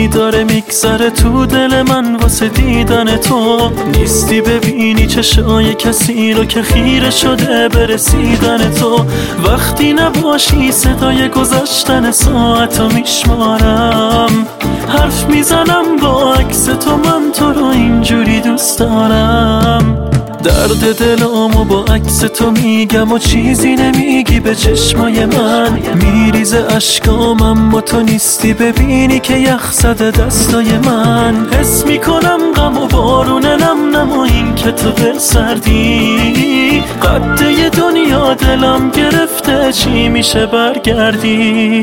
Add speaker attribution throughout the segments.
Speaker 1: داره میگذره تو دل من واسه دیدن تو. نیستی ببینی چشای کسی رو که خیره شده به رسیدن تو. وقتی نباشی صدای گذشتن ساعتو میشمارم، حرف میزنم با عکس تو، من تو رو اینجوری دوست دارم. درد دلامو با عکس تو میگم و چیزی نمیگی به چشمای من. میریزه اشکام اما تو نیستی ببینی که یخ زده دستای من. حس میکنم غم و بارون نم نم و این که تو دل سردی. قده دنیا دلم گرفته، چی میشه برگردی؟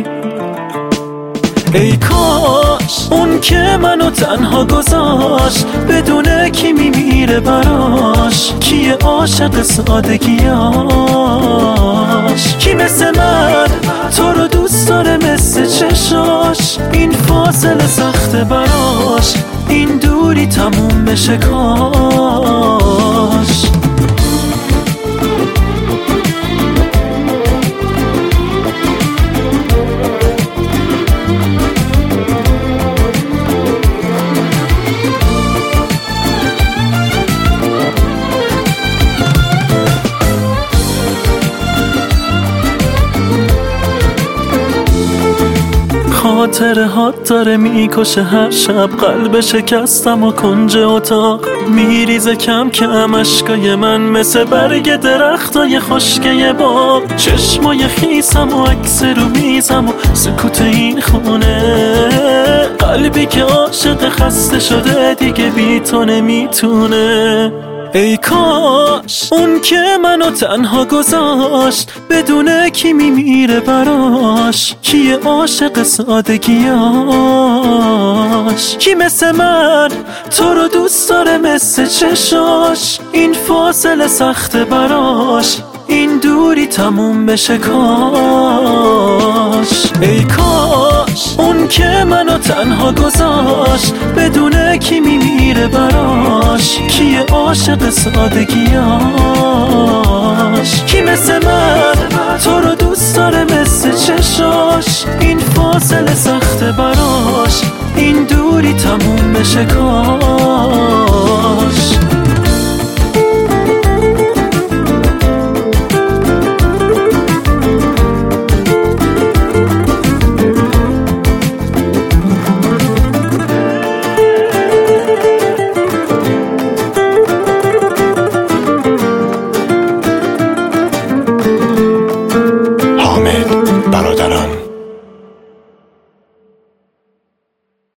Speaker 1: ای کاش اون که منو تنها گذاشت بدونه کی میمیره براش، کیه عاشق سادگیاش، کی مثل من تو رو دوست داره مثل چشاش. این فاصله سخته براش، این دوری تموم بشه کاش. خاطره هات داره میکشه هر شب، قلب شکستم و کنج اتاق. میریزه کم کم اشکای من مثل برگ درختای خشکه باغ. چشمای خیسم و عکس رو میزم و سکوت این خونه. قلبی که عاشق خسته شده دیگه بی تو نمیتونه. ای کاش اون که منو تنها گذاشت بدونه کی میمیره براش، کیه عاشق سادگیاش، کی مثل من تو رو دوست داره مثل چشاش. این فاصله سخته براش، این دوری تموم بشه کاش. ای کاش اون که منو تنها گذاشت بدونه کی میمیره براش، کیه عاشق سادگیاش، کی مثل من تو رو دوست داره مثل چشاش. این فاصله سخته براش، این دوری تموم بشه کاش.
Speaker 2: حامد برادران.